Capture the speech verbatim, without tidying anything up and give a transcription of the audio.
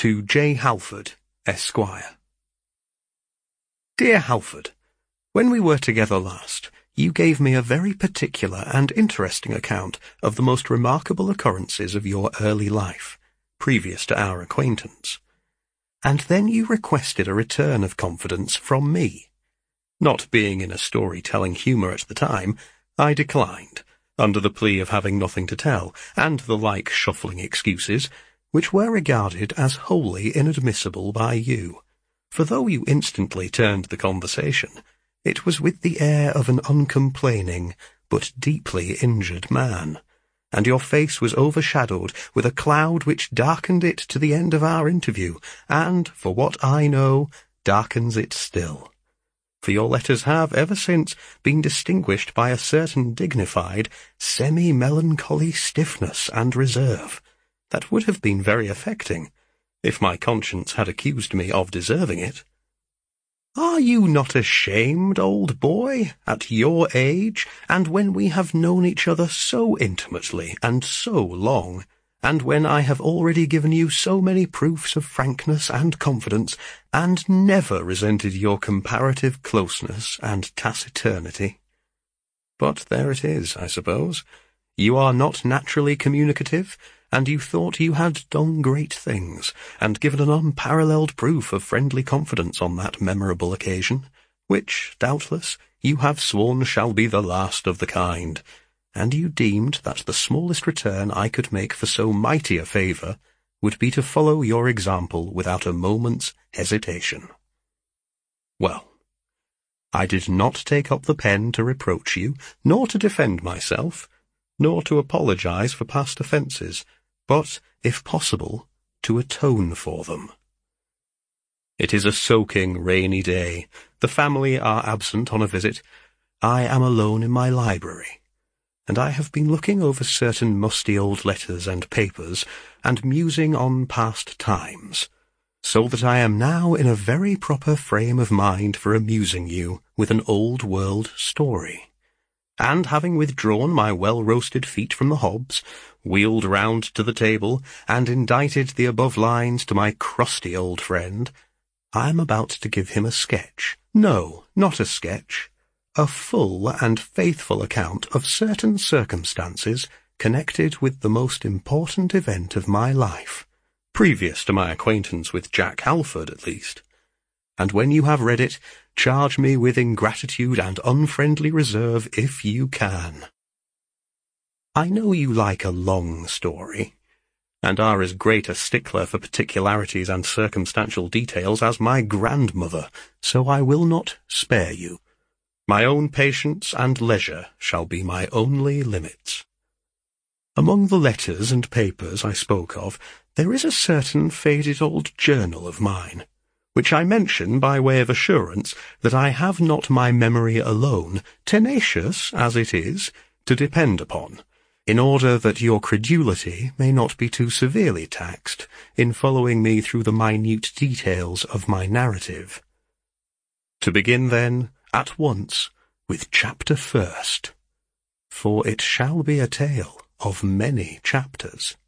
To J. Halford, Esquire. Dear Halford, when we were together last, you gave me a very particular and interesting account of the most remarkable occurrences of your early life, previous to our acquaintance. And then you requested a return of confidence from me. Not being in a storytelling humour at the time, I declined, under the plea of having nothing to tell, and the like shuffling excuses, which were regarded as wholly inadmissible by you. For though you instantly turned the conversation, it was with the air of an uncomplaining but deeply injured man, and your face was overshadowed with a cloud which darkened it to the end of our interview, and, for what I know, darkens it still. For your letters have, ever since, been distinguished by a certain dignified, semi-melancholy stiffness and reserve, that would have been very affecting, if my conscience had accused me of deserving it. Are you not ashamed, old boy, at your age, and when we have known each other so intimately and so long, and when I have already given you so many proofs of frankness and confidence, and never resented your comparative closeness and taciturnity? But there it is, I suppose. You are not naturally communicative, and you thought you had done great things, and given an unparalleled proof of friendly confidence on that memorable occasion, which, doubtless, you have sworn shall be the last of the kind, and you deemed that the smallest return I could make for so mighty a favour would be to follow your example without a moment's hesitation. Well, I did not take up the pen to reproach you, nor to defend myself, nor to apologize for past offences, but, if possible, to atone for them. It is a soaking, rainy day. The family are absent on a visit. I am alone in my library, and I have been looking over certain musty old letters and papers, and musing on past times, so that I am now in a very proper frame of mind for amusing you with an old-world story. And having withdrawn my well-roasted feet from the hobs, wheeled round to the table, and indited the above lines to my crusty old friend, I am about to give him a sketch. No, not a sketch. A full and faithful account of certain circumstances connected with the most important event of my life, previous to my acquaintance with Jack Halford, at least. And when you have read it, charge me with ingratitude and unfriendly reserve if you can. I know you like a long story, and are as great a stickler for particularities and circumstantial details as my grandmother, so I will not spare you. My own patience and leisure shall be my only limits. Among the letters and papers I spoke of, there is a certain faded old journal of mine, which I mention by way of assurance that I have not my memory alone, tenacious as it is, to depend upon, in order that your credulity may not be too severely taxed in following me through the minute details of my narrative. To begin, then, at once, with chapter first, for it shall be a tale of many chapters.